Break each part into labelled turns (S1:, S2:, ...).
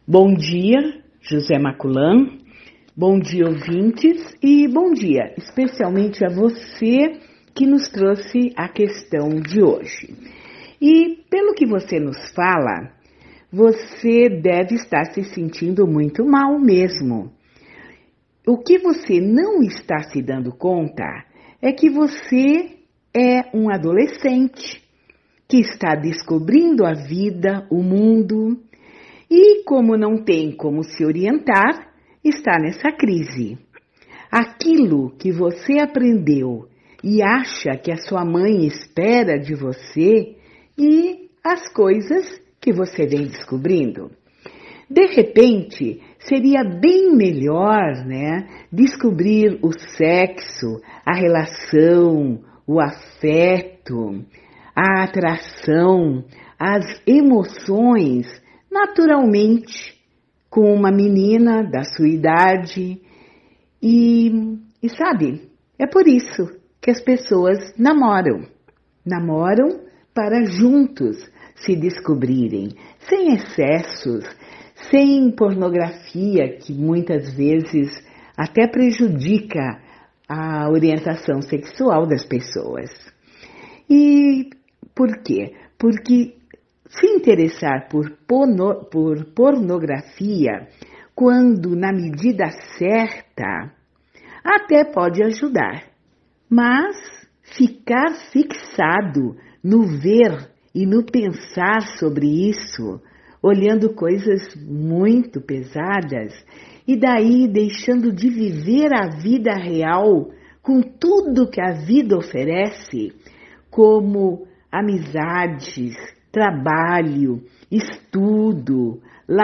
S1: Bom dia, José Maculan. Bom dia, ouvintes, e bom dia especialmente a você que nos trouxe a questão de hoje. E pelo que você nos fala, você deve estar se sentindo muito mal mesmo. O que você não está se dando conta é que você é um adolescente que está descobrindo a vida, o mundo, e como não tem como se orientar, está nessa crise. Aquilo que você aprendeu e acha que a sua mãe espera de você e as coisas que você vem descobrindo. De repente, seria bem melhor, descobrir o sexo, a relação, o afeto, a atração, as emoções, naturalmente, com uma menina da sua idade. E sabe, é por isso que as pessoas namoram. Namoram para juntos se descobrirem, sem excessos, sem pornografia, que muitas vezes até prejudica a orientação sexual das pessoas. E por quê? Porque se interessar por pornografia, quando na medida certa, até pode ajudar. Mas ficar fixado no ver e no pensar sobre isso, olhando coisas muito pesadas, e daí deixando de viver a vida real com tudo que a vida oferece, como amizades, trabalho, estudo,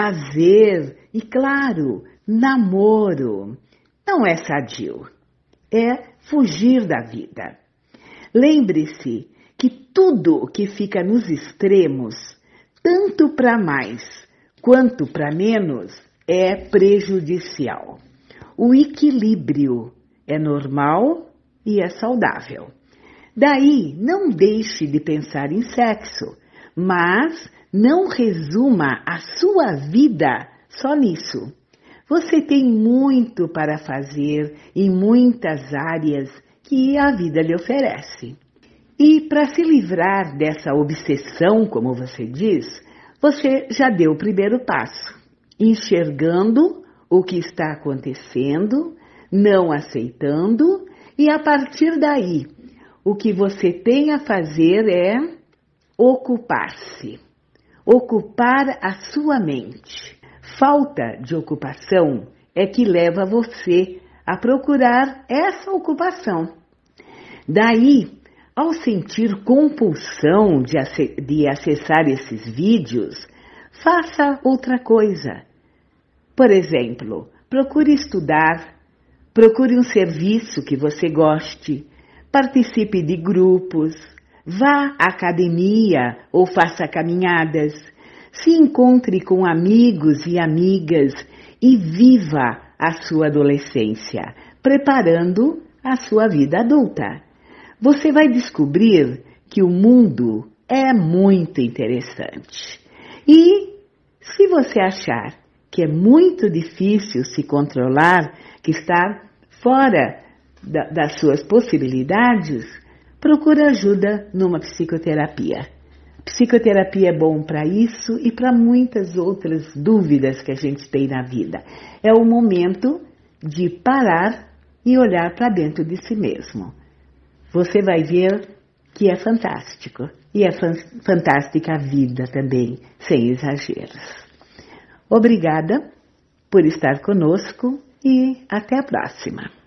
S1: lazer e, claro, namoro. Não é sadio, é fugir da vida. Lembre-se que tudo que fica nos extremos, tanto para mais quanto para menos, é prejudicial. O equilíbrio é normal e é saudável. Daí, não deixe de pensar em sexo, mas não resuma a sua vida só nisso. Você tem muito para fazer em muitas áreas que a vida lhe oferece. E para se livrar dessa obsessão, como você diz, você já deu o primeiro passo, enxergando o que está acontecendo, não aceitando, e a partir daí, o que você tem a fazer é ocupar-se, ocupar a sua mente. Falta de ocupação é que leva você a procurar essa ocupação. Daí, ao sentir compulsão de acessar esses vídeos, faça outra coisa. Por exemplo, procure estudar, procure um serviço que você goste, participe de grupos, vá à academia ou faça caminhadas, se encontre com amigos e amigas e viva a sua adolescência, preparando a sua vida adulta. Você vai descobrir que o mundo é muito interessante. E se você achar que é muito difícil se controlar, que está fora das suas possibilidades, procure ajuda numa psicoterapia. Psicoterapia é bom para isso e para muitas outras dúvidas que a gente tem na vida. É o momento de parar e olhar para dentro de si mesmo. Você vai ver que é fantástico. E é fantástica a vida também, sem exageros. Obrigada por estar conosco e até a próxima.